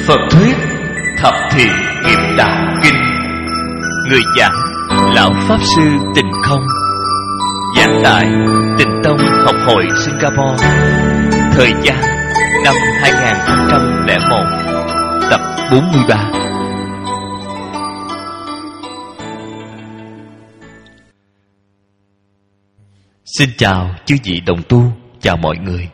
Phật thuyết Thập Thiện Nghiệp Đạo Kinh. Người giảng Lão Pháp Sư Tịnh Không. Giảng tại Tịnh Tông Học hội Singapore. Thời gian năm 2001. Tập 43. Xin chào chư vị đồng tu, chào mọi người.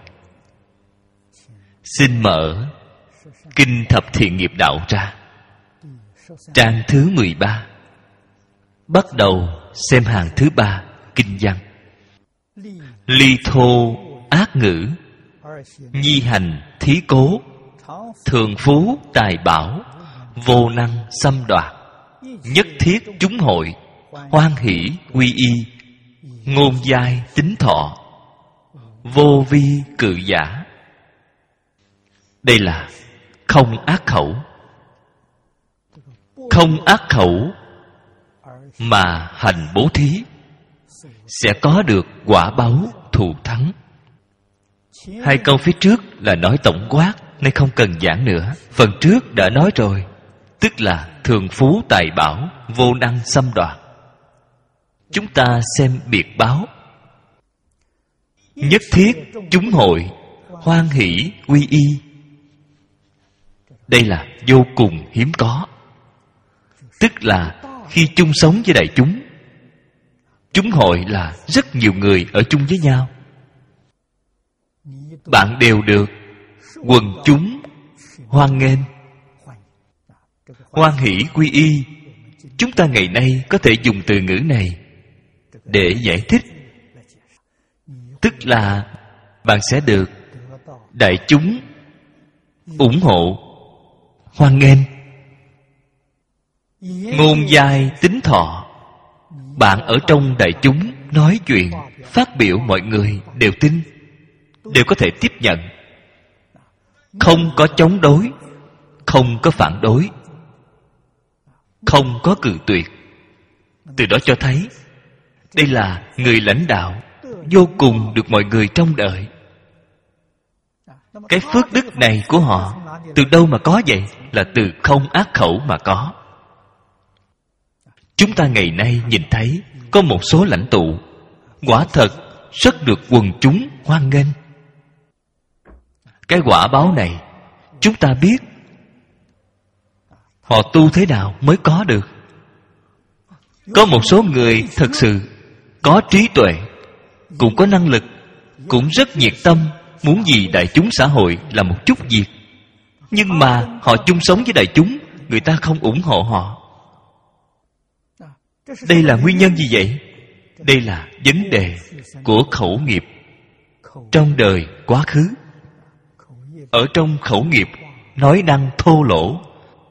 Xin mở Kinh Thập Thiện Nghiệp Đạo ra, trang thứ 13. Bắt đầu xem hàng thứ 3 kinh văn. Ly thô ác ngữ, nhi hành thí cố, thường phú tài bảo, vô năng xâm đoạt, nhất thiết chúng hội, hoan hỷ quy y, ngôn giai tính thọ, vô vi cự giả. Đây là không ác khẩu. Không ác khẩu mà hành bố thí sẽ có được quả báu thù thắng. Hai câu phía trước là nói tổng quát nên không cần giảng nữa. Phần trước đã nói rồi, tức là thường phú tài bảo, vô năng xâm đoạt. Chúng ta xem biệt báo. Nhất thiết chúng hội, hoan hỷ quy y. Đây là vô cùng hiếm có. Tức là khi chung sống với đại chúng. Chúng hội là rất nhiều người ở chung với nhau. Bạn đều được quần chúng hoan nghênh, hoan hỷ quy y. Chúng ta ngày nay có thể dùng từ ngữ này để giải thích. Tức là bạn sẽ được đại chúng ủng hộ, hoan nghênh. Ngôn giai tính thọ, bạn ở trong đại chúng nói chuyện, phát biểu, mọi người đều tin, đều có thể tiếp nhận. Không có chống đối, không có phản đối, không có cự tuyệt. Từ đó cho thấy đây là người lãnh đạo vô cùng được mọi người trông đợi. Cái phước đức này của họ từ đâu mà có vậy? Là từ không ác khẩu mà có. Chúng ta ngày nay nhìn thấy có một số lãnh tụ quả thật rất được quần chúng hoan nghênh. Cái quả báo này chúng ta biết họ tu thế nào mới có được. Có một số người thật sự có trí tuệ, cũng có năng lực, cũng rất nhiệt tâm, muốn vì đại chúng xã hội làm một chút việc. Nhưng mà họ chung sống với đại chúng, người ta không ủng hộ họ. Đây là nguyên nhân gì vậy? Đây là vấn đề của khẩu nghiệp trong đời quá khứ. Ở trong khẩu nghiệp nói năng thô lỗ,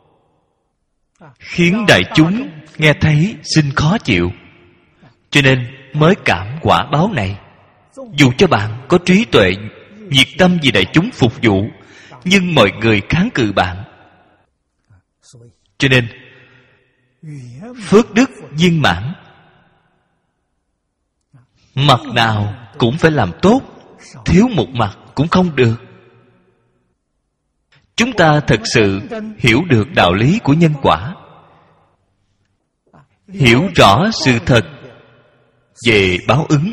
khiến đại chúng nghe thấy xin khó chịu, cho nên mới cảm quả báo này. Dù cho bạn có trí tuệ, nhiệt tâm vì đại chúng phục vụ, nhưng mọi người kháng cự bạn. Cho nên phước đức viên mãn, mặt nào cũng phải làm tốt, thiếu một mặt cũng không được. Chúng ta thật sự hiểu được đạo lý của nhân quả, hiểu rõ sự thật về báo ứng,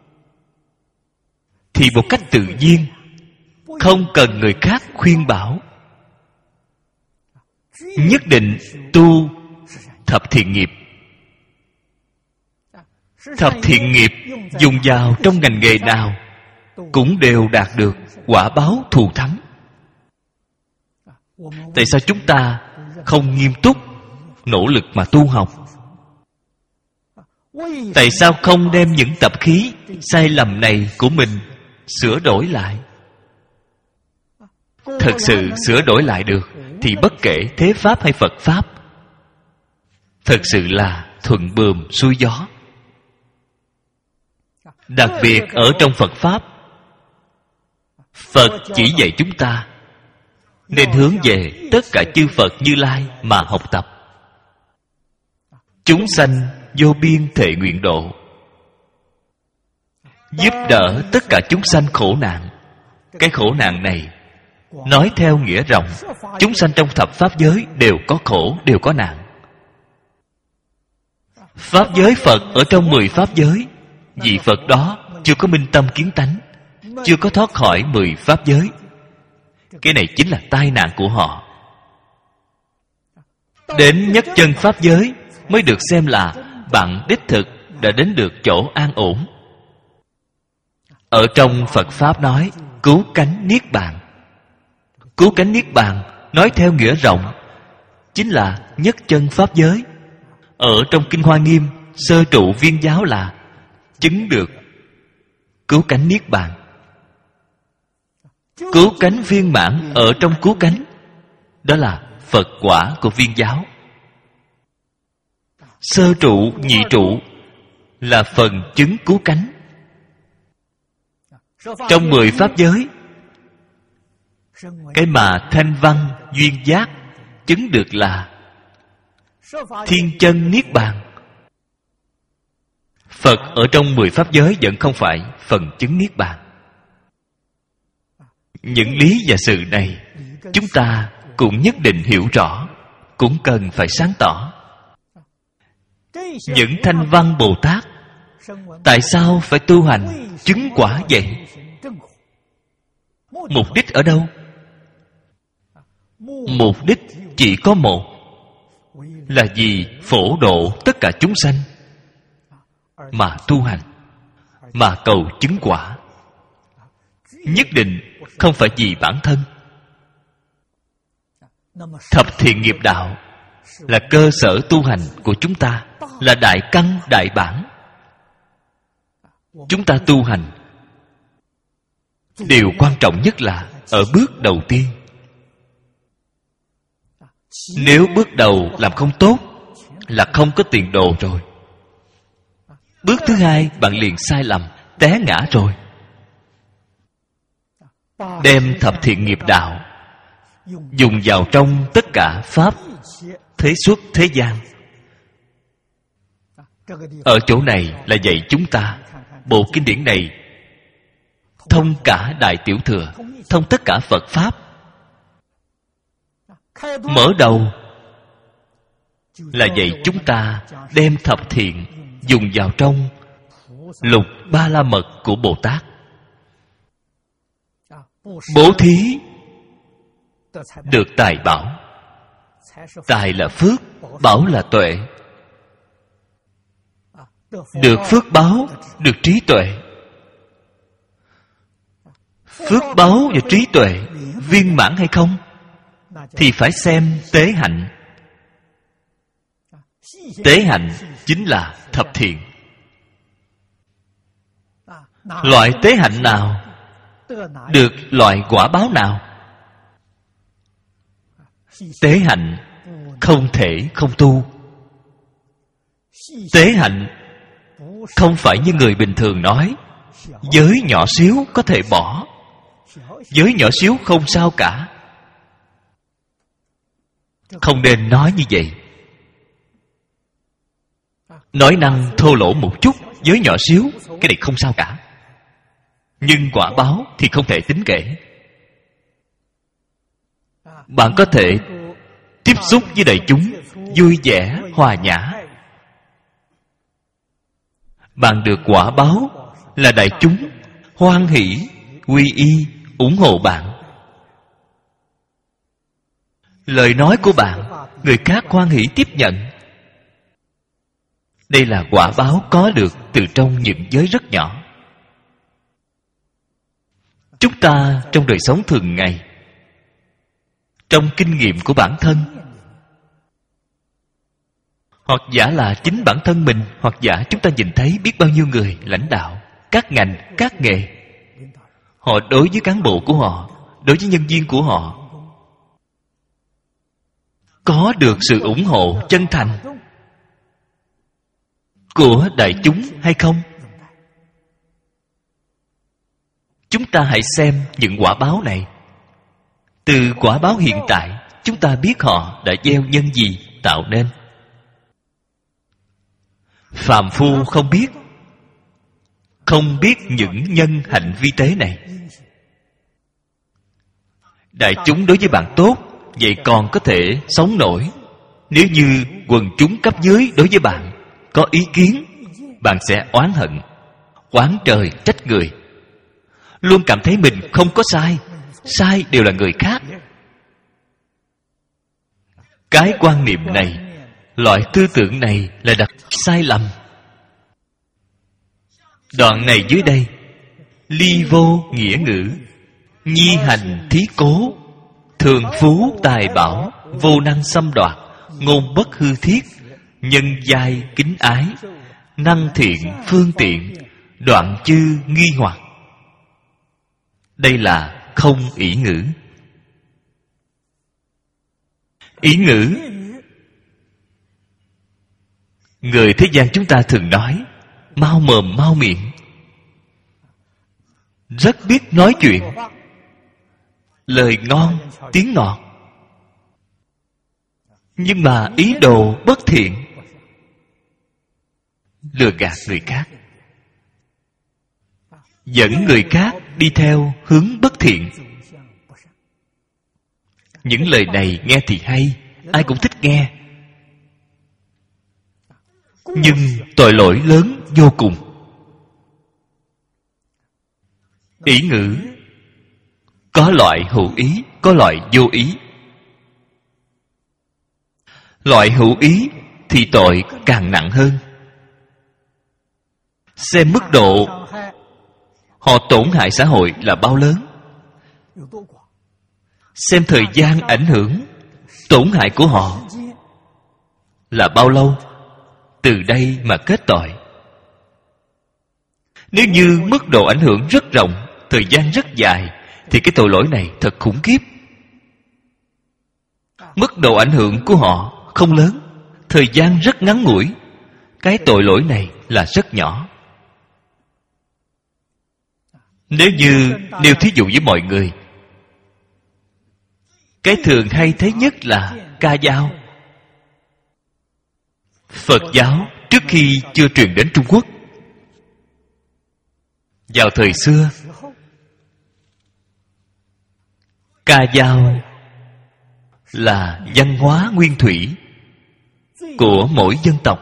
thì một cách tự nhiên, không cần người khác khuyên bảo, nhất định tu thập thiện nghiệp. Thập thiện nghiệp dùng vào trong ngành nghề nào cũng đều đạt được quả báo thù thắng. Tại sao chúng ta không nghiêm túc nỗ lực mà tu học? Tại sao không đem những tập khí sai lầm này của mình sửa đổi lại? Thật sự sửa đổi lại được thì bất kể thế pháp hay Phật pháp, thật sự là thuận buồm xuôi gió. Đặc biệt ở trong Phật pháp, Phật chỉ dạy chúng ta nên hướng về tất cả chư Phật Như Lai mà học tập. Chúng sanh vô biên thệ nguyện độ, giúp đỡ tất cả chúng sanh khổ nạn. Cái khổ nạn này Nói theo nghĩa rộng, chúng sanh trong thập pháp giới đều có khổ, đều có nạn. Pháp giới Phật ở trong 10 pháp giới, vị Phật đó chưa có minh tâm kiến tánh, chưa có thoát khỏi 10 pháp giới. Cái này chính là tai nạn của họ. Đến nhất chân pháp giới mới được xem là bạn đích thực đã đến được chỗ an ổn. Ở trong Phật Pháp nói cứu cánh Niết Bàn. Cứu cánh Niết Bàn nói theo nghĩa rộng chính là nhất chân pháp giới. Ở trong Kinh Hoa Nghiêm, sơ trụ viên giáo là chứng được cứu cánh Niết Bàn. Cứu cánh viên mãn ở trong cứu cánh, đó là Phật quả của viên giáo. Sơ trụ, nhị trụ là phần chứng cứu cánh. Trong 10 pháp giới, cái mà thanh văn duyên giác chứng được là thiên chân Niết Bàn. Phật ở trong 10 pháp giới vẫn không phải phần chứng Niết Bàn. Những lý và sự này chúng ta cũng nhất định hiểu rõ, cũng cần phải sáng tỏ. Những thanh văn Bồ Tát tại sao phải tu hành chứng quả vậy? Mục đích ở đâu? Mục đích chỉ có một, là vì phổ độ tất cả chúng sanh mà tu hành, mà cầu chứng quả. Nhất định không phải vì bản thân. Thập thiện nghiệp đạo là cơ sở tu hành của chúng ta, là đại căn đại bản. Chúng ta tu hành, điều quan trọng nhất là ở bước đầu tiên. Nếu bước đầu làm không tốt là không có tiền đồ rồi. Bước thứ hai bạn liền sai lầm, té ngã rồi. Đem thập thiện nghiệp đạo dùng vào trong tất cả pháp thế xuất thế gian. Ở chỗ này là dạy chúng ta, bộ kinh điển này thông cả Đại Tiểu Thừa, thông tất cả Phật Pháp. Mở đầu là dạy chúng ta đem thập thiện dùng vào trong lục ba la mật của Bồ Tát. Bố thí được tài bảo. Tài là phước, bảo là tuệ. Được phước báo, được trí tuệ. Phước báo và trí tuệ viên mãn hay không thì phải xem tế hạnh. Tế hạnh chính là thập thiện. Loại tế hạnh nào được loại quả báo nào? Tế hạnh không thể không tu. Tế hạnh không phải như người bình thường nói giới nhỏ xíu có thể bỏ, giới nhỏ xíu không sao cả. Không nên nói như vậy. Nói năng thô lỗ một chút, giới nhỏ xíu, cái này không sao cả. Nhưng quả báo thì không thể tính kể. Bạn có thể tiếp xúc với đại chúng vui vẻ, hòa nhã. Bạn được quả báo là đại chúng hoan hỷ, quy y, ủng hộ bạn. Lời nói của bạn, người khác hoan hỷ tiếp nhận. Đây là quả báo có được từ trong những giới rất nhỏ. Chúng ta trong đời sống thường ngày, trong kinh nghiệm của bản thân, hoặc giả là chính bản thân mình, hoặc giả chúng ta nhìn thấy biết bao nhiêu người lãnh đạo, các ngành, các nghề, họ đối với cán bộ của họ, đối với nhân viên của họ có được sự ủng hộ chân thành của đại chúng hay không? Chúng ta hãy xem những quả báo này. Từ quả báo hiện tại, chúng ta biết họ đã gieo nhân gì tạo nên. Phàm phu không biết, không biết những nhân hạnh vi tế này. Đại chúng đối với bạn tốt, vậy còn có thể sống nổi. Nếu như quần chúng cấp dưới đối với bạn có ý kiến, bạn sẽ oán hận, oán trời trách người, luôn cảm thấy mình không có sai, sai đều là người khác. Cái quan niệm này, loại tư tưởng này là đặt sai lầm. Đoạn này dưới đây: ly vô nghĩa ngữ, nhi hành thí cố, thường phú tài bảo, vô năng xâm đoạt, ngôn bất hư thiết, nhân giai kính ái, năng thiện phương tiện, đoạn chư nghi hoặc. Đây là không ỷ ngữ. Ỷ ngữ, người thế gian chúng ta thường nói mau mồm mau miệng, rất biết nói chuyện, lời ngon tiếng ngọt, nhưng mà ý đồ bất thiện, lừa gạt người khác, dẫn người khác đi theo hướng bất thiện. Những lời này nghe thì hay, ai cũng thích nghe, nhưng tội lỗi lớn vô cùng. Ỷ ngữ có loại hữu ý, có loại vô ý. Loại hữu ý thì tội càng nặng hơn. Xem mức độ họ tổn hại xã hội là bao lớn, xem thời gian ảnh hưởng tổn hại của họ là bao lâu, từ đây mà kết tội. Nếu như mức độ ảnh hưởng rất rộng, thời gian rất dài, thì cái tội lỗi này thật khủng khiếp. Mức độ ảnh hưởng của họ không lớn, thời gian rất ngắn ngủi, cái tội lỗi này là rất nhỏ. Nếu như nêu thí dụ với mọi người, cái thường hay thấy nhất là ca dao. Phật giáo trước khi chưa truyền đến Trung Quốc, vào thời xưa, ca dao là văn hóa nguyên thủy của mỗi dân tộc.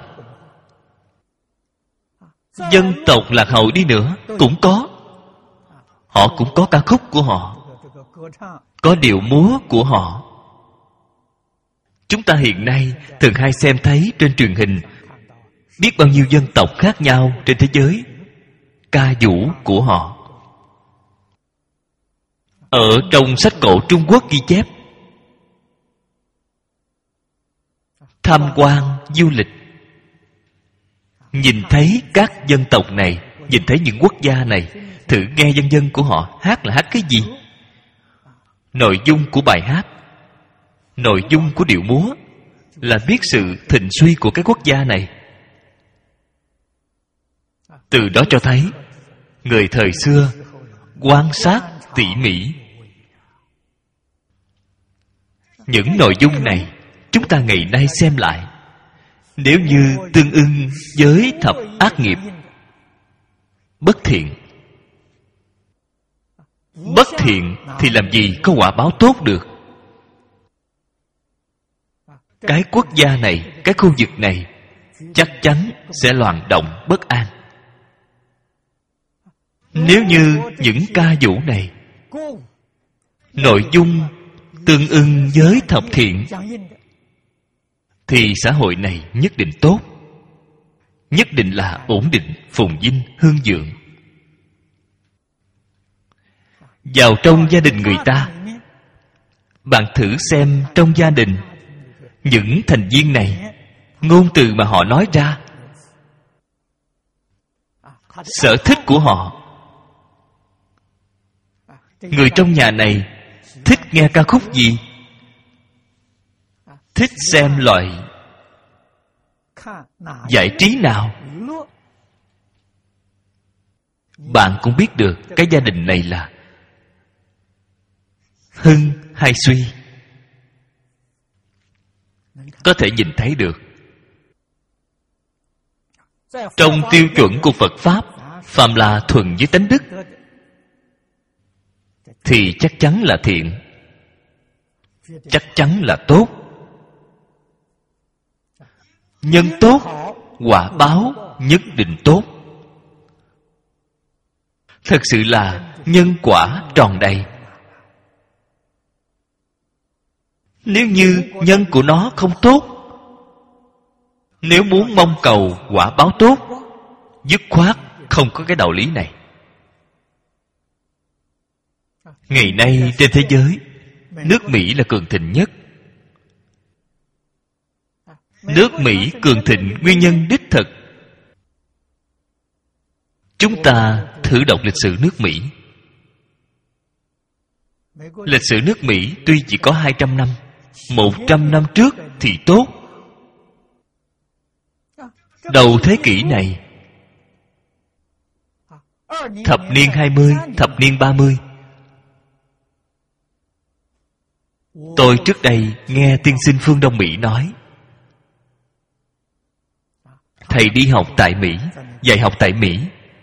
Dân tộc lạc hậu đi nữa cũng có, họ cũng có ca khúc của họ, có điệu múa của họ. Chúng ta hiện nay thường hay xem thấy trên truyền hình biết bao nhiêu dân tộc khác nhau trên thế giới, ca vũ của họ. Ở trong sách cổ Trung Quốc ghi chép, tham quan du lịch, nhìn thấy các dân tộc này, nhìn thấy những quốc gia này, thử nghe dân dân của họ hát là hát cái gì. Nội dung của bài hát, nội dung của điệu múa là biết sự thịnh suy của cái quốc gia này. Từ đó cho thấy người thời xưa quan sát tỉ mỉ. Những nội dung này chúng ta ngày nay xem lại, nếu như tương ưng với thập ác nghiệp, bất thiện, bất thiện thì làm gì có quả báo tốt được. Cái quốc gia này, cái khu vực này chắc chắn sẽ loạn động bất an. Nếu như những ca vũ này nội dung tương ưng với thập thiện, thì xã hội này nhất định tốt, nhất định là ổn định, phồn vinh, hương vượng. Vào trong gia đình người ta, bạn thử xem trong gia đình những thành viên này, ngôn từ mà họ nói ra, sở thích của họ. Người trong nhà này thích nghe ca khúc gì, thích xem loại giải trí nào, bạn cũng biết được cái gia đình này là hưng hay suy. Có thể nhìn thấy được. Trong tiêu chuẩn của Phật Pháp, phàm là thuần với tánh đức thì chắc chắn là thiện. chắc chắn là tốt. Nhân tốt, quả báo nhất định tốt. Thật sự là nhân quả tròn đầy. Nếu như nhân của nó không tốt, nếu muốn mong cầu quả báo tốt, dứt khoát không có cái đạo lý này. Ngày nay trên thế giới, nước Mỹ là cường thịnh nhất. Nước Mỹ cường thịnh nguyên nhân đích thực. Chúng ta thử đọc lịch sử nước Mỹ. Lịch sử nước Mỹ tuy chỉ có 200 năm, 100 năm trước thì tốt. Đầu thế kỷ này, thập niên 20, thập niên 30, tôi trước đây nghe tiên sinh Phương Đông Mỹ nói, thầy đi học tại Mỹ, dạy học tại Mỹ,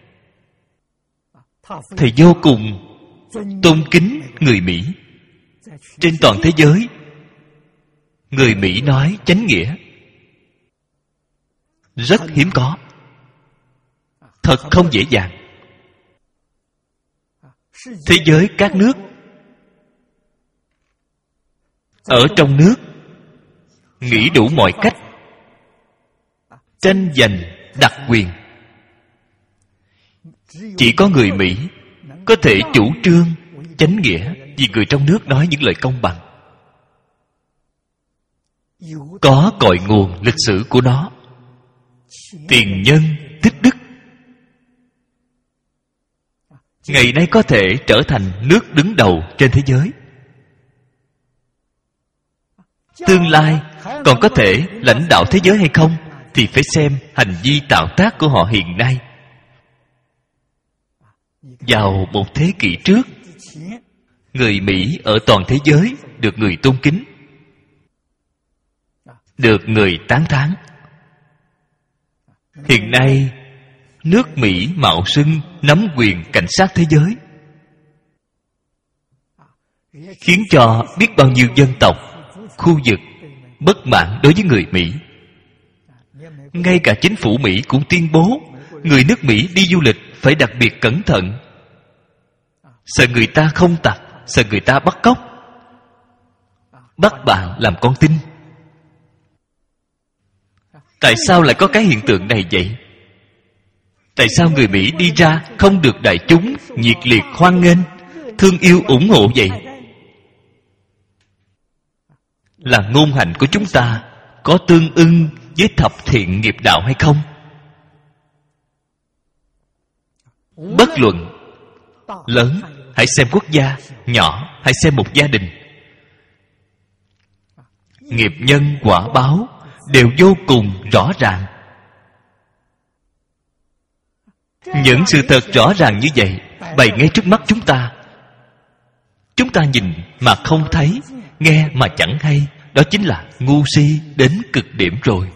thầy vô cùng tôn kính người Mỹ. Trên toàn thế giới, người Mỹ nói chánh nghĩa rất hiếm có, thật không dễ dàng. Thế giới các nước, ở trong nước nghĩ đủ mọi cách tranh giành đặc quyền. Chỉ có người Mỹ có thể chủ trương chánh nghĩa, vì người trong nước nói những lời công bằng, có cội nguồn lịch sử của nó, tiền nhân tích đức. Ngày nay có thể trở thành nước đứng đầu trên thế giới. Tương lai còn có thể lãnh đạo thế giới hay không thì phải xem hành vi tạo tác của họ hiện nay. Vào một thế kỷ trước, người Mỹ ở toàn thế giới được người tôn kính, được người tán thán. Hiện nay, nước Mỹ mạo xưng nắm quyền cảnh sát thế giới, khiến cho biết bao nhiêu dân tộc, khu vực bất mãn đối với người Mỹ. Ngay cả chính phủ Mỹ cũng tuyên bố người nước Mỹ đi du lịch phải đặc biệt cẩn thận, sợ người ta không tặc, sợ người ta bắt cóc, bắt bạn làm con tin. Tại sao lại có cái hiện tượng này vậy? Tại sao người Mỹ đi ra không được đại chúng nhiệt liệt hoan nghênh, thương yêu ủng hộ vậy? Là ngôn hạnh của chúng ta có tương ưng với thập thiện nghiệp đạo hay không? Bất luận lớn, hãy xem quốc gia, nhỏ, hãy xem một gia đình, nghiệp nhân quả báo đều vô cùng rõ ràng. Những sự thật rõ ràng như vậy bày ngay trước mắt chúng ta. Chúng ta nhìn mà không thấy, nghe mà chẳng hay, đó chính là ngu si đến cực điểm rồi.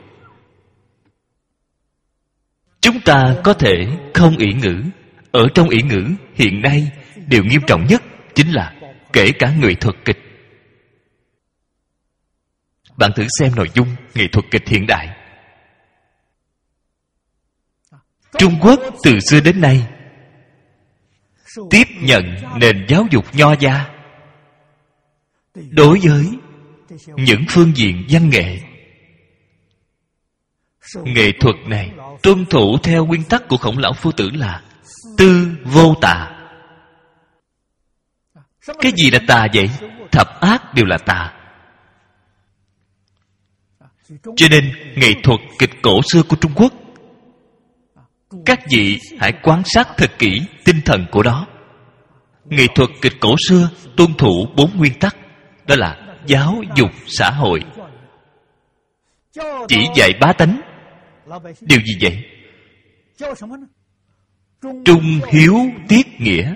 Chúng ta có thể không ỷ ngữ. Ở trong ỷ ngữ hiện nay, điều nghiêm trọng nhất chính là kể cả nghệ thuật kịch. Bạn thử xem nội dung nghệ thuật kịch hiện đại. Trung Quốc từ xưa đến nay tiếp nhận nền giáo dục nho gia. Đối với những phương diện văn nghệ, nghệ thuật này tuân thủ theo nguyên tắc của Khổng Lão Phu Tử là tư vô tà. Cái gì là tà vậy? Thập ác đều là tà. Cho nên nghệ thuật kịch cổ xưa của Trung Quốc, các vị hãy quan sát thật kỹ tinh thần của nó. Nghệ thuật kịch cổ xưa tuân thủ 4 nguyên tắc, đó là giáo dục xã hội, chỉ dạy bá tánh. Điều gì vậy? Trung hiếu tiết nghĩa.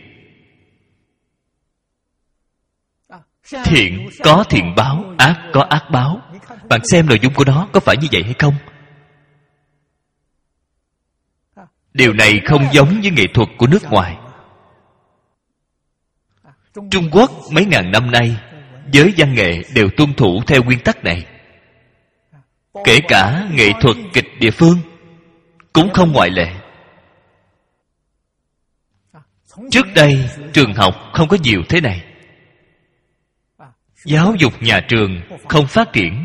Thiện có thiện báo, ác có ác báo. Bạn xem nội dung của nó có phải như vậy hay không? Điều này không giống với nghệ thuật của nước ngoài. Trung Quốc mấy ngàn năm nay giới văn nghệ đều tuân thủ theo nguyên tắc này. Kể cả nghệ thuật kịch địa phương cũng không ngoại lệ. Trước đây trường học không có nhiều thế này. Giáo dục nhà trường không phát triển.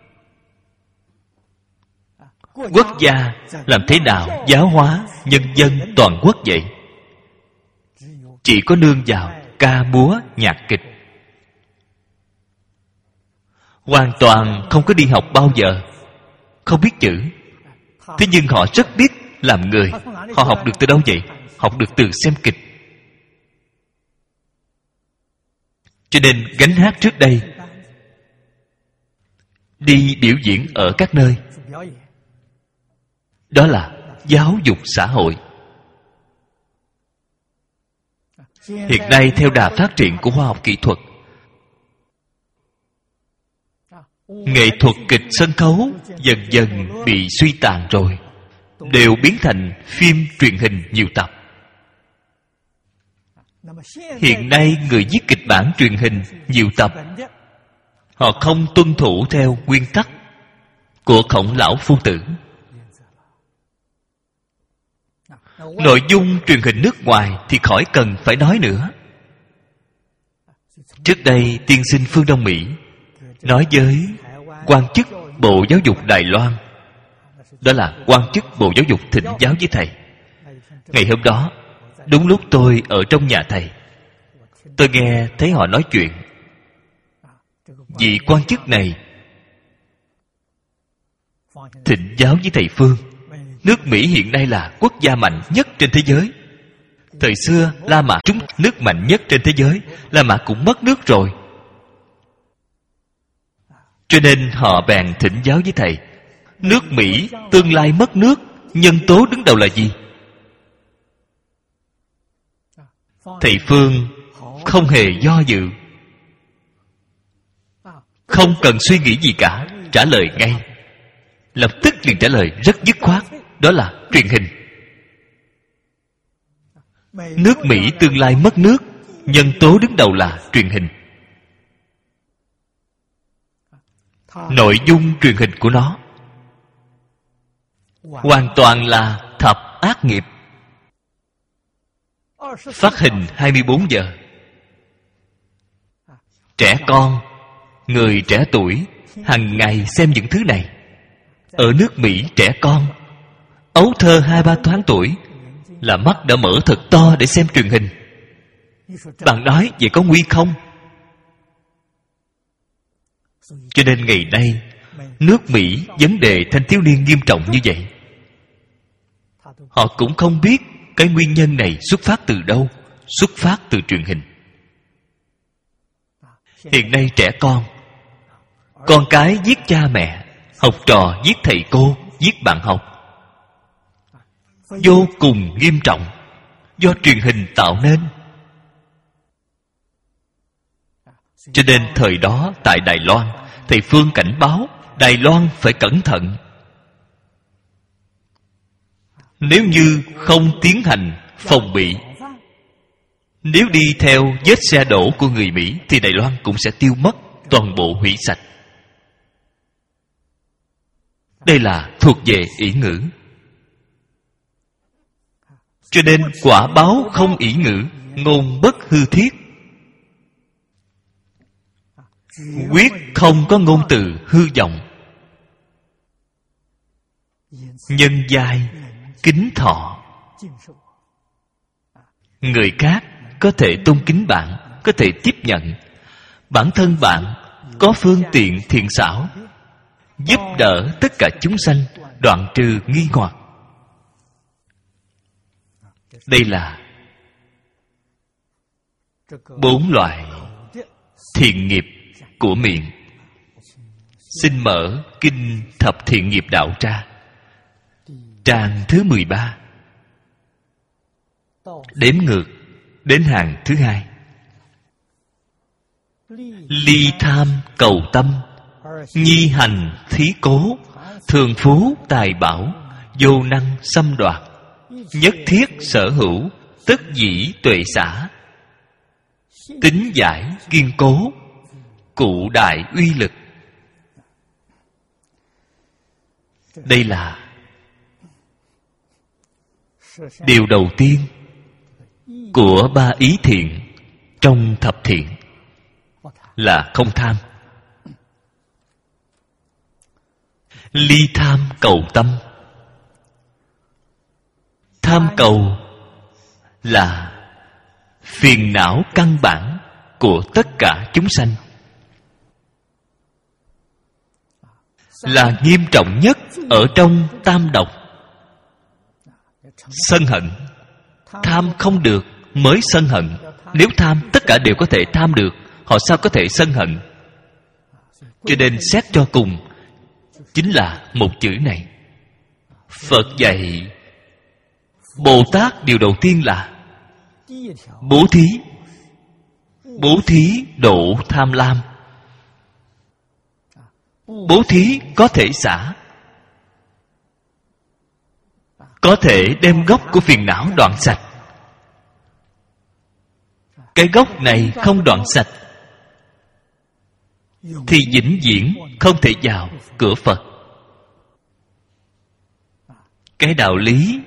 Quốc gia làm thế nào giáo hóa nhân dân toàn quốc vậy? Chỉ có nương vào ca múa nhạc kịch. Hoàn toàn không có đi học bao giờ, không biết chữ. Thế nhưng họ rất biết làm người. Họ học được từ đâu vậy? Học được từ xem kịch. Cho nên gánh hát trước đây, đi biểu diễn ở các nơi, đó là giáo dục xã hội. Hiện nay theo đà phát triển của khoa học kỹ thuật, nghệ thuật kịch sân khấu dần dần bị suy tàn rồi, đều biến thành phim truyền hình nhiều tập. Hiện nay người viết kịch bản truyền hình nhiều tập, họ không tuân thủ theo nguyên tắc của Khổng Lão Phu Tử. Nội dung truyền hình nước ngoài thì khỏi cần phải nói nữa. Trước đây tiên sinh phương Đông Mỹ nói với quan chức Bộ Giáo dục Đài Loan, đó là quan chức Bộ Giáo dục thỉnh giáo với thầy. Ngày hôm đó đúng lúc tôi ở trong nhà thầy, tôi nghe thấy họ nói chuyện. Vị quan chức này thỉnh giáo với thầy Phương, nước Mỹ hiện nay là quốc gia mạnh nhất trên thế giới. Thời xưa La Mã trúng nước mạnh nhất trên thế giới, La Mã cũng mất nước rồi. Cho nên họ bèn thỉnh giáo với thầy, nước Mỹ tương lai mất nước, nhân tố đứng đầu là gì? Thầy Phương không hề do dự, không cần suy nghĩ gì cả, trả lời ngay. Lập tức liền trả lời rất dứt khoát, đó là truyền hình. Nước Mỹ tương lai mất nước, nhân tố đứng đầu là truyền hình. Nội dung truyền hình của nó hoàn toàn là thập ác nghiệp. Phát hình 24 giờ. Trẻ con, người trẻ tuổi hàng ngày xem những thứ này. Ở nước Mỹ trẻ con, ấu thơ 2-3 tháng tuổi là mắt đã mở thật to để xem truyền hình. Bạn nói vậy có nguy không? Cho nên ngày nay nước Mỹ vấn đề thanh thiếu niên nghiêm trọng như vậy. Họ cũng không biết cái nguyên nhân này xuất phát từ đâu. Xuất phát từ truyền hình. Hiện nay trẻ con cái giết cha mẹ, học trò giết thầy cô, giết bạn học, vô cùng nghiêm trọng, do truyền hình tạo nên. Cho nên thời đó tại Đài Loan, thầy Phương cảnh báo Đài Loan phải cẩn thận. Nếu như không tiến hành phòng bị, nếu đi theo vết xe đổ của người Mỹ, thì Đài Loan cũng sẽ tiêu mất, toàn bộ hủy sạch. Đây là thuộc về ỷ ngữ. Cho nên quả báo không ỷ ngữ, ngôn bất hư thiết. Quyết không có ngôn từ hư vọng. Nhân giai kính thọ. Người khác có thể tôn kính bạn, có thể tiếp nhận. Bản thân bạn có phương tiện thiện xảo, giúp đỡ tất cả chúng sanh, đoạn trừ nghi hoặc. Đây là 4 loại thiện nghiệp của miệng. Xin mở Kinh Thập Thiện Nghiệp Đạo ra, trang thứ 13, đếm ngược đến hàng thứ 2. Ly tham cầu tâm, nhi hành thí cố, thường phú tài bảo, vô năng xâm đoạt, nhất thiết sở hữu, tất dĩ tuệ xả, tính giải kiên cố, cụ đại uy lực. Đây là điều đầu tiên của ba ý thiện trong thập thiện, là không tham. Ly tham cầu tâm. Tham cầu là phiền não căn bản của tất cả chúng sanh, là nghiêm trọng nhất ở trong tam độc. Sân hận, tham không được mới sân hận. Nếu tham, tất cả đều có thể tham được, họ sao có thể sân hận? Cho nên xét cho cùng chính là một chữ này. Phật dạy Bồ Tát điều đầu tiên là bố thí. Bố thí độ tham lam. Bố thí có thể xả, có thể đem gốc của phiền não đoạn sạch. Cái gốc này không đoạn sạch thì vĩnh viễn không thể vào cửa Phật. Cái đạo lý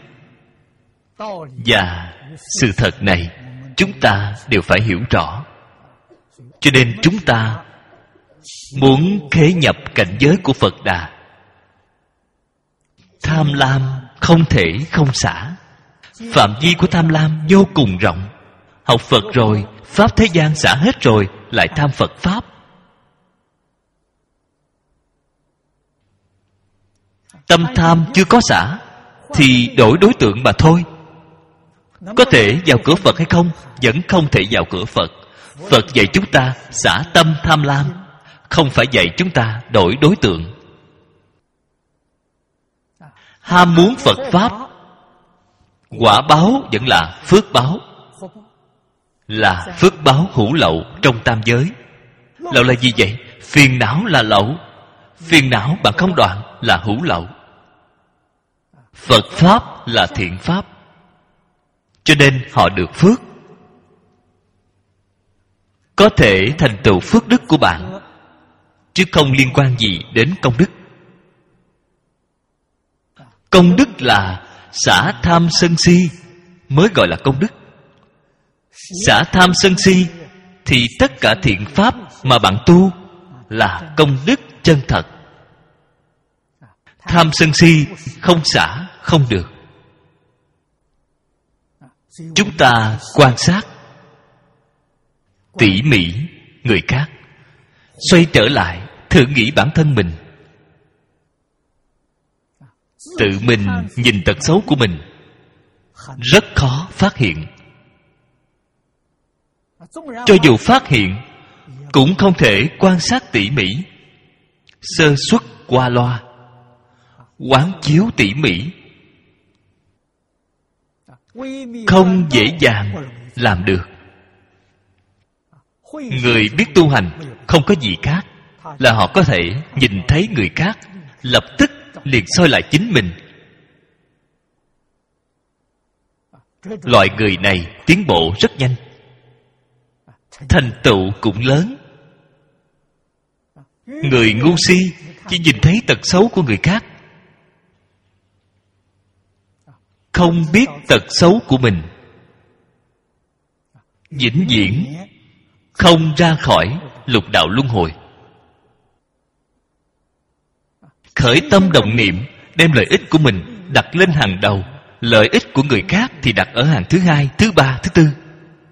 và sự thật này chúng ta đều phải hiểu rõ. Cho nên chúng ta muốn khế nhập cảnh giới của Phật Đà, tham lam không thể không xả. Phạm vi của tham lam vô cùng rộng. Học Phật rồi, pháp thế gian xả hết rồi, lại tham Phật pháp. Tâm tham chưa có xả thì đổi đối tượng mà thôi. Có thể vào cửa Phật hay không? Vẫn không thể vào cửa Phật. Phật dạy chúng ta xả tâm tham lam, không phải dạy chúng ta đổi đối tượng. Ham muốn Phật pháp, quả báo vẫn là phước báo, là phước báo hữu lậu trong tam giới. Lậu là gì vậy? Phiền não là lậu. Phiền não bạn không đoạn là hữu lậu. Phật pháp là thiện pháp, cho nên họ được phước, có thể thành tựu phước đức của bạn, chứ không liên quan gì đến công đức. Công đức là xả tham sân si mới gọi là công đức. Xả tham sân si thì tất cả thiện pháp mà bạn tu là công đức chân thật. Tham sân si không xả không được. Chúng ta quan sát tỉ mỉ người khác, xoay trở lại thử nghĩ bản thân mình. Tự mình nhìn tật xấu của mình rất khó phát hiện. Cho dù phát hiện cũng không thể quan sát tỉ mỉ, sơ suất qua loa, quán chiếu tỉ mỉ, không dễ dàng làm được. Người biết tu hành không có gì khác là họ có thể nhìn thấy người khác, lập tức liền soi lại chính mình. Loại người này tiến bộ rất nhanh, thành tựu cũng lớn. Người ngu si chỉ nhìn thấy tật xấu của người khác, không biết tật xấu của mình, vĩnh viễn không ra khỏi lục đạo luân hồi. Khởi tâm động niệm đem lợi ích của mình đặt lên hàng đầu, lợi ích của người khác thì đặt ở hàng thứ hai, thứ ba, thứ tư.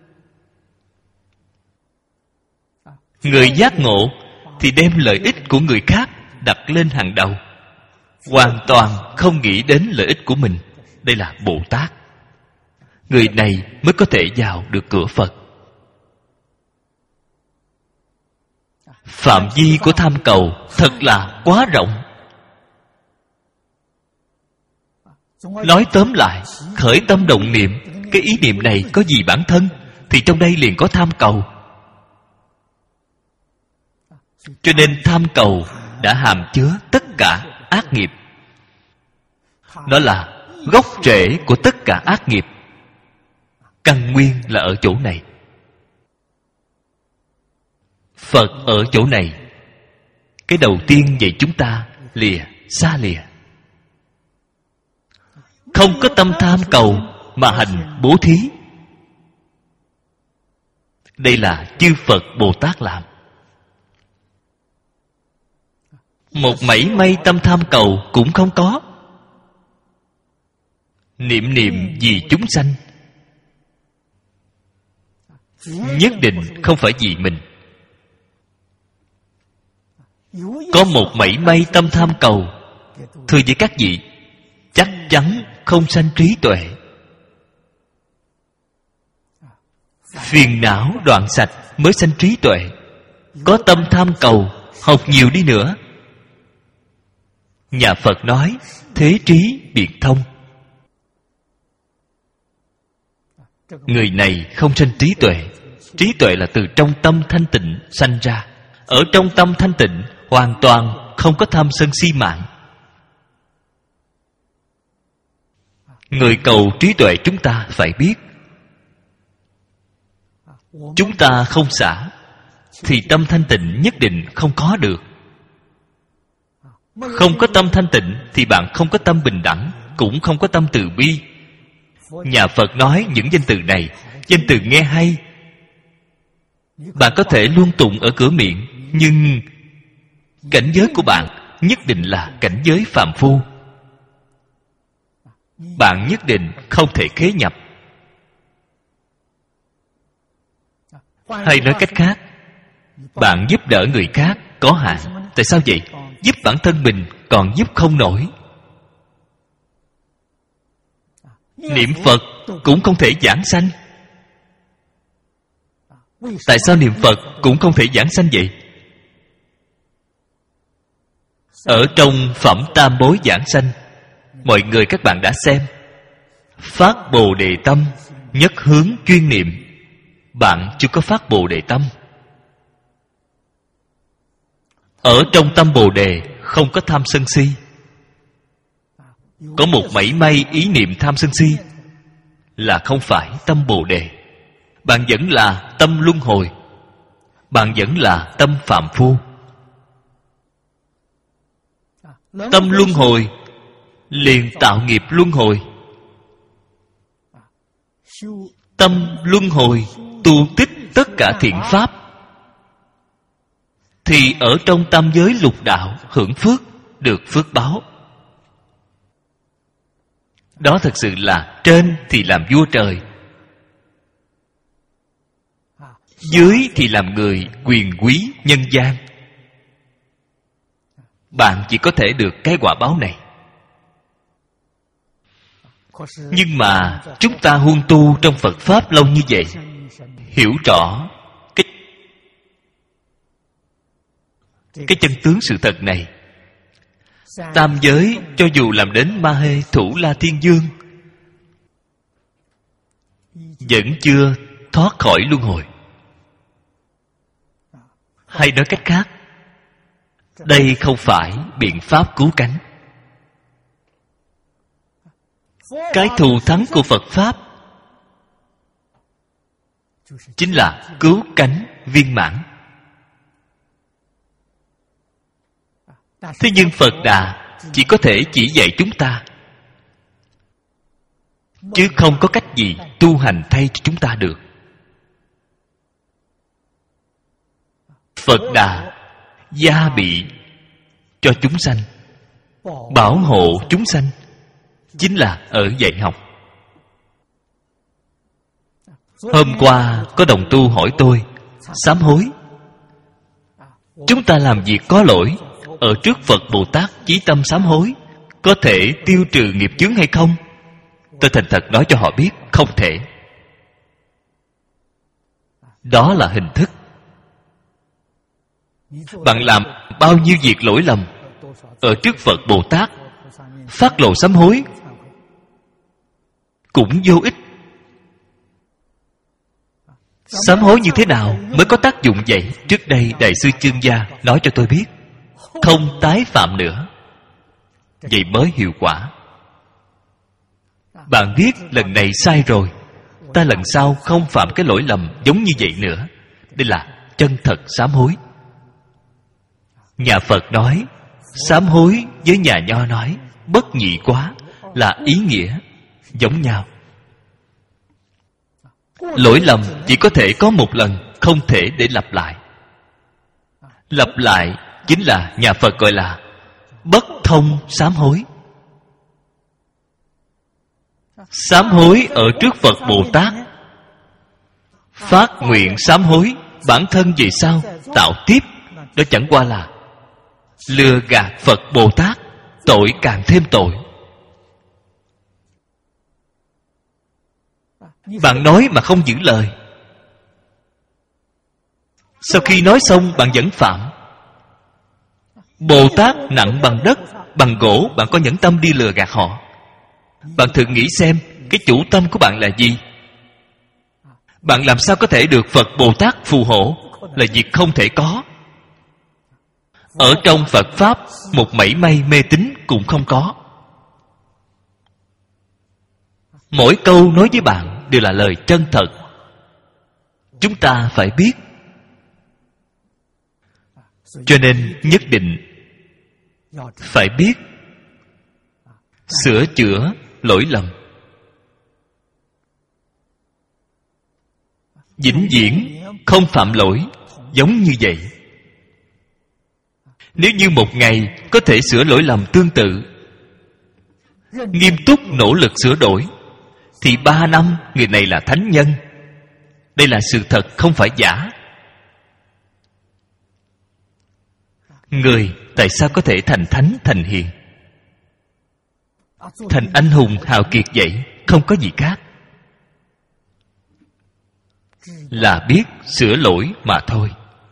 Người giác ngộ thì đem lợi ích của người khác đặt lên hàng đầu, hoàn toàn không nghĩ đến lợi ích của mình. Đây là Bồ Tát. Người này mới có thể vào được cửa Phật. Phạm vi của tham cầu thật là quá rộng. Nói tóm lại, khởi tâm động niệm, cái ý niệm này có gì bản thân thì trong đây liền có tham cầu. Cho nên tham cầu đã hàm chứa tất cả ác nghiệp. Nó là gốc rễ của tất cả ác nghiệp. Căn nguyên là ở chỗ này. Phật ở chỗ này, cái đầu tiên dạy chúng ta lìa, xa lìa. Không có tâm tham cầu mà hành bố thí. Đây là chư Phật Bồ Tát làm. Một mảy may tâm tham cầu cũng không có. Niệm niệm vì chúng sanh, nhất định không phải vì mình. Có một mảy may tâm tham cầu, thưa với các vị, chắc chắn không sanh trí tuệ. Phiền não đoạn sạch mới sanh trí tuệ. Có tâm tham cầu, học nhiều đi nữa, nhà Phật nói thế trí biện thông, người này không sanh trí tuệ. Trí tuệ là từ trong tâm thanh tịnh sanh ra. Ở trong tâm thanh tịnh hoàn toàn không có tham sân si mạng. Người cầu trí tuệ chúng ta phải biết, chúng ta không xả thì tâm thanh tịnh nhất định không có được. Không có tâm thanh tịnh thì bạn không có tâm bình đẳng, cũng không có tâm từ bi. Nhà Phật nói những danh từ này, danh từ nghe hay, bạn có thể luôn tụng ở cửa miệng, nhưng cảnh giới của bạn nhất định là cảnh giới phàm phu. Bạn nhất định không thể khế nhập. Hay nói cách khác, bạn giúp đỡ người khác có hạn. Tại sao vậy? Giúp bản thân mình còn giúp không nổi. Niệm Phật cũng không thể giảng sanh. Tại sao niệm Phật cũng không thể giảng sanh vậy? Ở trong phẩm Tam Bối giảng sanh, mọi người các bạn đã xem. Phát Bồ Đề tâm, nhất hướng chuyên niệm. Bạn chưa có phát Bồ Đề tâm. Ở trong tâm Bồ Đề không có tham sân si. Có một mảy may ý niệm tham sân si là không phải tâm Bồ Đề. Bạn vẫn là tâm luân hồi. Bạn vẫn là tâm phàm phu. Tâm luân hồi liền tạo nghiệp luân hồi. Tâm luân hồi tu tích tất cả thiện pháp, thì ở trong tam giới lục đạo hưởng phước, được phước báo. Đó thật sự là trên thì làm vua trời, dưới thì làm người quyền quý nhân gian. Bạn chỉ có thể được cái quả báo này. Nhưng mà chúng ta huân tu trong Phật Pháp lâu như vậy, hiểu rõ cái chân tướng sự thật này. Tam giới cho dù làm đến Ma Hê Thủ La Thiên Dương, vẫn chưa thoát khỏi luân hồi. Hay nói cách khác, đây không phải biện pháp cứu cánh. Cái thù thắng của Phật Pháp chính là cứu cánh viên mãn. Thế nhưng Phật Đà chỉ có thể chỉ dạy chúng ta, chứ không có cách gì tu hành thay cho chúng ta được. Phật Đà gia bị cho chúng sanh, bảo hộ chúng sanh, chính là ở dạy học. Hôm qua có đồng tu hỏi tôi, sám hối, chúng ta làm việc có lỗi, ở trước Phật Bồ Tát chí tâm sám hối, có thể tiêu trừ nghiệp chướng hay không? Tôi thành thật nói cho họ biết, không thể. Đó là hình thức. Bạn làm bao nhiêu việc lỗi lầm, ở trước Phật Bồ Tát phát lộ sám hối cũng vô ích. Sám hối như thế nào mới có tác dụng vậy? Trước đây Đại sư Chương Gia nói cho tôi biết, không tái phạm nữa, vậy mới hiệu quả. Bạn biết lần này sai rồi, ta lần sau không phạm cái lỗi lầm giống như vậy nữa. Đây là chân thật sám hối. Nhà Phật nói sám hối với nhà Nho nói bất nhị quá, là ý nghĩa giống nhau. Lỗi lầm chỉ có thể có một lần, không thể để lặp lại. Lặp lại chính là nhà Phật gọi là bất thông sám hối. Sám hối ở trước Phật Bồ Tát, phát nguyện sám hối, bản thân về sau tạo tiếp, đó chẳng qua là lừa gạt Phật Bồ Tát, tội càng thêm tội. Bạn nói mà không giữ lời, sau khi nói xong bạn vẫn phạm. Bồ Tát nặng bằng đất, bằng gỗ, bạn có nhẫn tâm đi lừa gạt họ? Bạn thử nghĩ xem, cái chủ tâm của bạn là gì? Bạn làm sao có thể được Phật Bồ Tát phù hộ? Là việc không thể có. Ở trong Phật Pháp, một mảy may mê tín cũng không có. Mỗi câu nói với bạn đều là lời chân thật. Chúng ta phải biết. Cho nên nhất định phải biết sửa chữa lỗi lầm, vĩnh viễn không phạm lỗi. Giống như vậy, nếu như một ngày có thể sửa lỗi lầm tương tự, nghiêm túc nỗ lực sửa đổi, thì 3 năm người này là thánh nhân. Đây là sự thật, không phải giả. Người tại sao có thể thành thánh thành hiền, thành anh hùng hào kiệt vậy? Không có gì khác, là biết sửa lỗi mà thôi.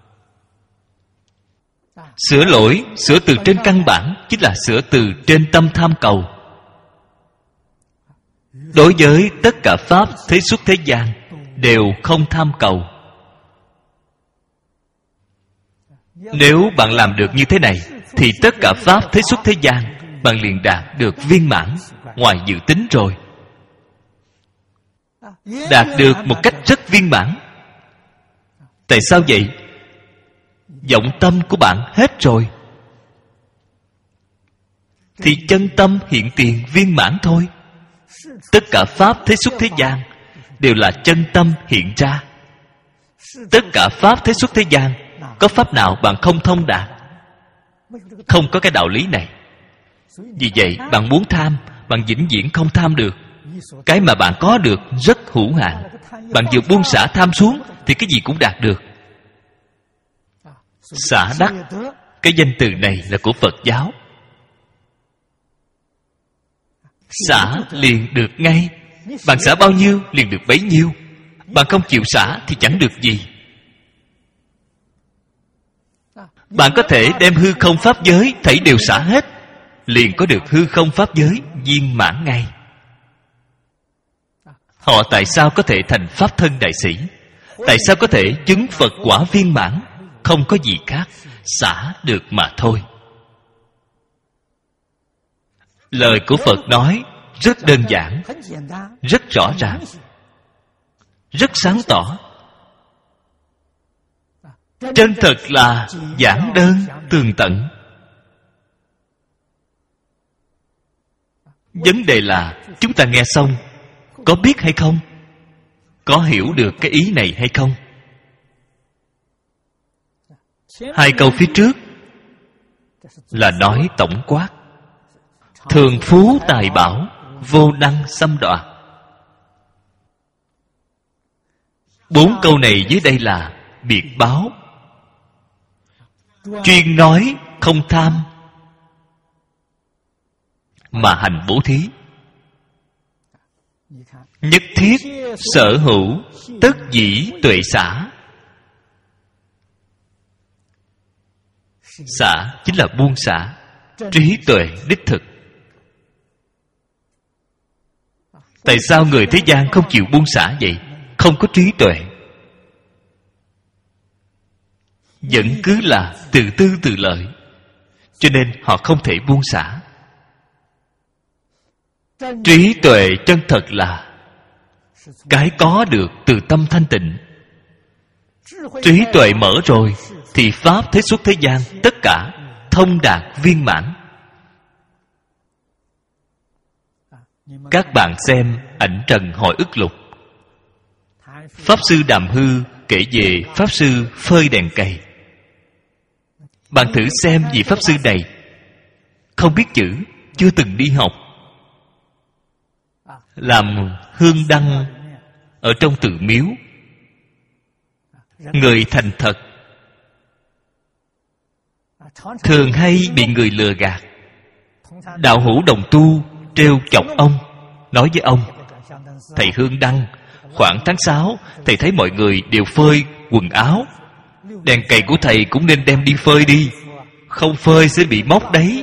Sửa lỗi, sửa từ trên căn bản, chính là sửa từ trên tâm tham cầu. Đối với tất cả pháp thế xuất thế gian đều không tham cầu. Nếu bạn làm được như thế này, thì tất cả pháp thế xuất thế gian bạn liền đạt được viên mãn, ngoài dự tính rồi. Đạt được một cách rất viên mãn. Tại sao vậy? Vọng tâm của bạn hết rồi, thì chân tâm hiện tiền viên mãn thôi. Tất cả pháp thế xuất thế gian đều là chân tâm hiện ra. Tất cả pháp thế xuất thế gian, có pháp nào bạn không thông đạt? Không có cái đạo lý này. Vì vậy bạn muốn tham, bạn vĩnh viễn không tham được. Cái mà bạn có được rất hữu hạn. Bạn vừa buông xả tham xuống thì cái gì cũng đạt được. Xả đắc, cái danh từ này là của Phật giáo. Xả liền được ngay. Bạn xả bao nhiêu liền được bấy nhiêu. Bạn không chịu xả thì chẳng được gì. Bạn có thể đem hư không pháp giới thảy đều xả hết, liền có được hư không pháp giới viên mãn ngay. Họ tại sao có thể thành pháp thân đại sĩ? Tại sao có thể chứng Phật quả viên mãn? Không có gì khác, xả được mà thôi. Lời của Phật nói rất đơn giản, rất rõ ràng, rất sáng tỏ. Chân thật là giản đơn tường tận. Vấn đề là chúng ta nghe xong có biết hay không, có hiểu được cái ý này hay không. 2 câu phía trước là nói tổng quát: thường phú tài bảo, vô năng xâm đọa. 4 câu này dưới đây là biệt báo, chuyên nói không tham mà hành bố thí. Nhất thiết sở hữu tất dĩ tuệ xả. Xả chính là buông xả, trí tuệ đích thực. Tại sao người thế gian không chịu buông xả vậy? Không có trí tuệ, vẫn cứ là tự tư tự lợi, cho nên họ không thể buông xả. Trí tuệ chân thật là cái có được từ tâm thanh tịnh, Trí tuệ mở rồi thì pháp thế xuất thế gian tất cả thông đạt viên mãn. Các bạn xem Ảnh Trần Hội Ức Lục. Pháp Sư Đàm Hư kể về Pháp Sư phơi đèn cày. Bạn thử xem vị Pháp Sư này không biết chữ, chưa từng đi học, làm hương đăng ở trong tự miếu. Người thành thật thường hay bị người lừa gạt. Đạo hữu đồng tu trêu chọc ông, nói với ông: thầy hương đăng, khoảng tháng 6 thầy thấy mọi người đều phơi quần áo, đèn cày của thầy cũng nên đem đi phơi đi, không phơi sẽ bị mốc đấy.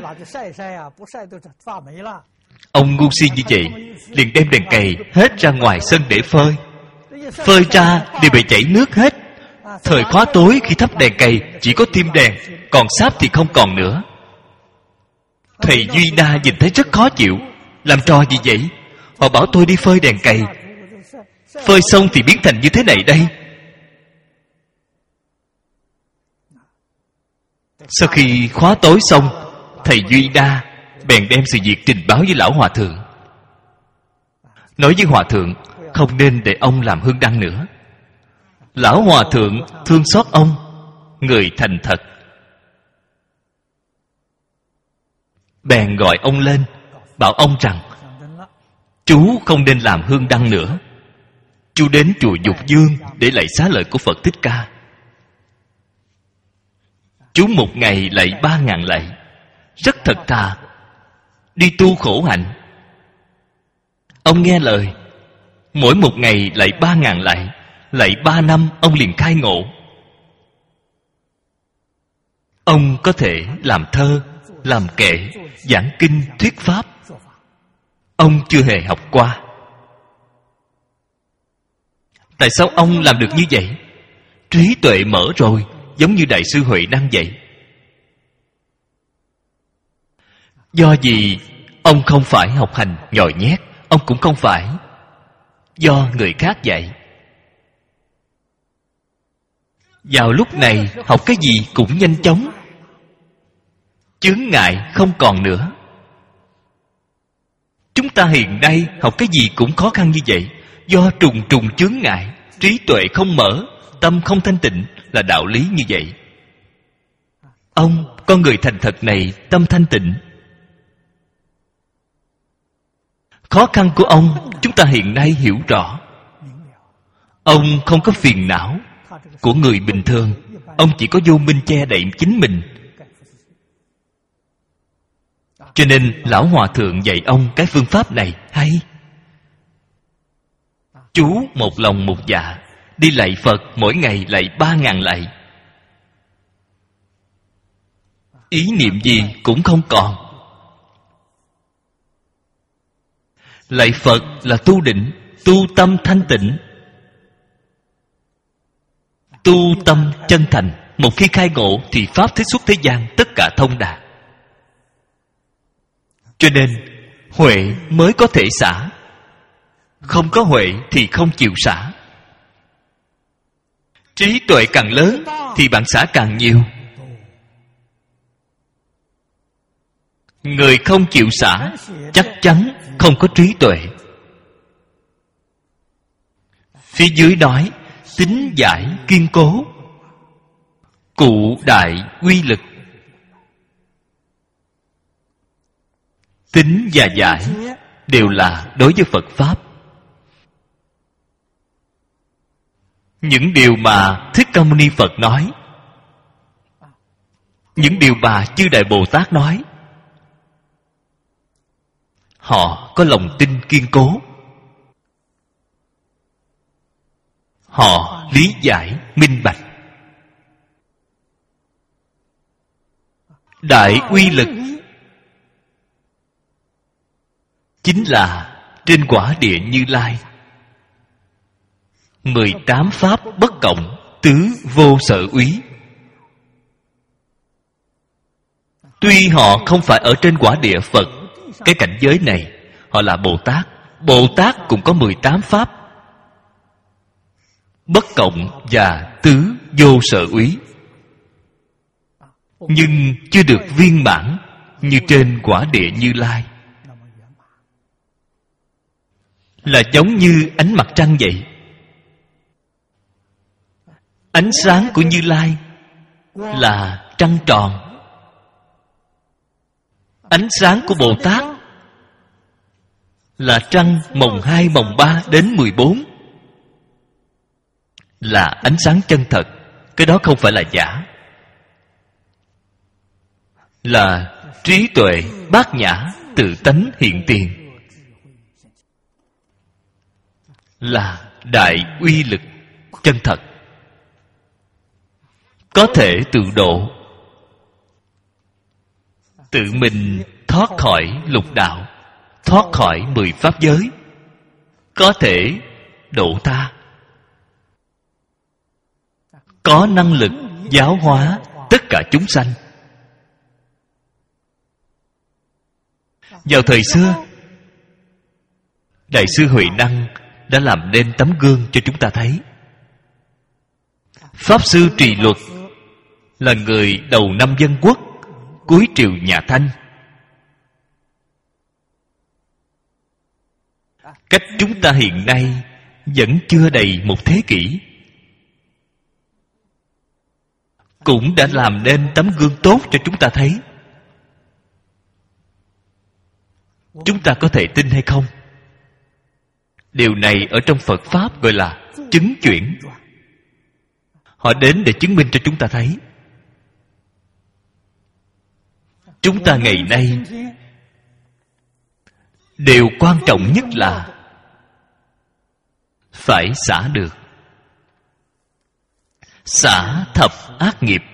Ông ngu si như vậy liền đem đèn cày hết ra ngoài sân để phơi. Phơi ra đều bị chảy nước hết. Thời khóa tối khi thắp đèn cày chỉ có tim đèn, còn sáp thì không còn nữa. Thầy Duy Đa nhìn thấy rất khó chịu. Làm trò gì vậy? Họ bảo tôi đi phơi đèn cày, phơi xong thì biến thành như thế này đây. Sau khi khóa tối xong, thầy Duy Đa bèn đem sự việc trình báo với lão hòa thượng, nói với hòa thượng không nên để ông làm hương đăng nữa. Lão hòa thượng thương xót ông, người thành thật, bèn gọi ông lên, bảo ông rằng chú không nên làm hương đăng nữa. Chú đến chùa Dục Dương để lạy xá lợi của Phật Thích Ca. Chú một ngày lạy 3.000 lạy, rất thật thà, đi tu khổ hạnh. Ông nghe lời, mỗi một ngày lạy 3.000 lạy, lạy 3 năm ông liền khai ngộ. Ông có thể làm thơ, làm kệ, giảng kinh, thuyết pháp. Ông chưa hề học qua. Tại sao ông làm được như vậy? Trí tuệ mở rồi, giống như Đại sư Huệ Năng vậy. Do gì ông không phải học hành nhồi nhét, ông cũng không phải do người khác dạy. Vào lúc này học cái gì cũng nhanh chóng, chướng ngại không còn nữa. Chúng ta hiện nay học cái gì cũng khó khăn như vậy, do trùng trùng chướng ngại, trí tuệ không mở, tâm không thanh tịnh, là đạo lý như vậy. Ông, con người thành thật này, tâm thanh tịnh. Khó khăn của ông chúng ta hiện nay hiểu rõ. Ông không có phiền não của người bình thường. Ông chỉ có vô minh che đậy chính mình. Cho nên lão hòa thượng dạy ông cái phương pháp này hay. Chú một lòng một dạ đi lạy Phật, mỗi ngày lạy 3.000 lạy. Ý niệm gì cũng không còn. Lạy Phật là tu định, tu tâm thanh tịnh, tu tâm chân thành. Một khi khai ngộ thì pháp thế xuất thế gian tất cả thông đạt. Cho nên huệ mới có thể xả. Không có huệ thì không chịu xả. Trí tuệ càng lớn thì bạn xả càng nhiều. Người không chịu xả chắc chắn không có trí tuệ. Phía dưới nói tín giải kiên cố, cụ đại uy lực. Tín và giải đều là đối với Phật Pháp. Những điều mà Thích Ca Mâu Ni Phật nói, những điều mà chư Đại Bồ Tát nói, họ có lòng tin kiên cố, họ lý giải minh bạch. Đại uy lực chính là trên quả địa Như Lai. 18 pháp bất cộng, tứ vô sở úy. Tuy họ không phải ở trên quả địa Phật, cái cảnh giới này, họ là Bồ Tát. Bồ Tát cũng có 18 pháp bất cộng và tứ vô sở úy, nhưng chưa được viên mãn như trên quả địa Như Lai. Là giống như ánh mặt trăng vậy. Ánh sáng của Như Lai là trăng tròn. Ánh sáng của Bồ Tát là trăng mồng 2, mồng 3 đến 14. Là ánh sáng chân thật. Cái đó không phải là giả. Là trí tuệ bát nhã tự tánh hiện tiền. Là đại uy lực chân thật, có thể tự độ, tự mình thoát khỏi lục đạo, thoát khỏi 10 pháp giới, có thể độ ta, có năng lực giáo hóa tất cả chúng sanh. Vào thời xưa, Đại sư Huệ Năng đã làm nên tấm gương cho chúng ta thấy. Pháp sư Trì Luật là người đầu năm Dân Quốc, cuối triều nhà Thanh. Cách chúng ta hiện nay vẫn chưa đầy một thế kỷ, cũng đã làm nên tấm gương tốt cho chúng ta thấy. Chúng ta có thể tin hay không? Điều này ở trong Phật Pháp gọi là chứng chuyển. Họ đến để chứng minh cho chúng ta thấy. Chúng ta ngày nay điều quan trọng nhất là phải xả được, xả thập ác nghiệp,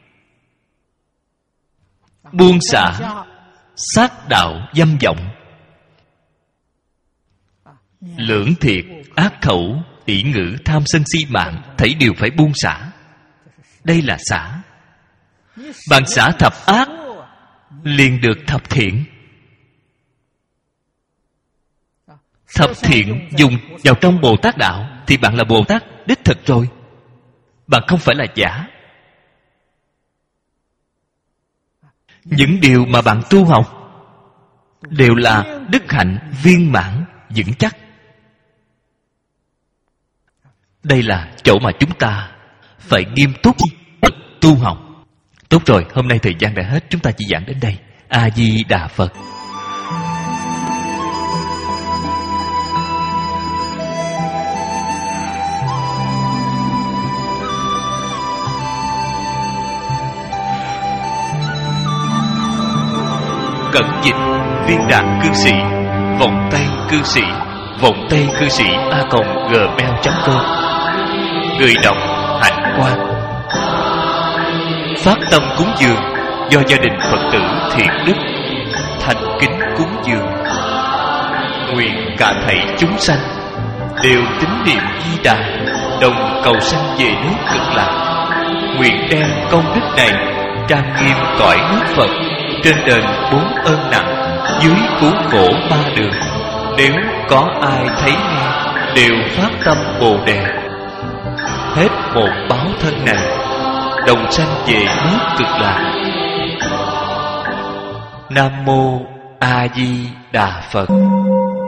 buông xả sát đạo dâm vọng, lưỡng thiệt, ác khẩu, ỷ ngữ, tham sân si mạng, thảy đều phải buông xả. Đây là xả. Bạn xả thập ác liền được thập thiện. Thập thiện dùng vào trong Bồ Tát đạo thì bạn là Bồ Tát đích thực rồi. Bạn không phải là giả. Những điều mà bạn tu học đều là đức hạnh viên mãn vững chắc. Đây là chỗ mà chúng ta phải nghiêm túc tu học. Tốt rồi, hôm nay thời gian đã hết, chúng ta chỉ giảng đến đây. A Di Đà Phật. Cẩn dịch Viên Đạn Cư Sĩ, Vọng Tây Cư Sĩ, Vọng Tây Cư Sĩ @gmail.com. Người đọc Hạnh Quang. Phát tâm cúng dường do gia đình Phật tử Thiện Đức thành kính cúng dường. Nguyện cả thảy chúng sanh đều tín niệm Di Đà, đồng cầu sanh về nước Cực Lạc. Nguyện đem công đức này trang nghiêm cõi nước Phật, trên đền 4 ơn nặng, dưới cứu khổ 3 đường. Nếu có ai thấy nghe đều phát tâm Bồ Đề, hết một báo thân này đồng sanh về nước Cực Lạc. Nam Mô A Di Đà Phật.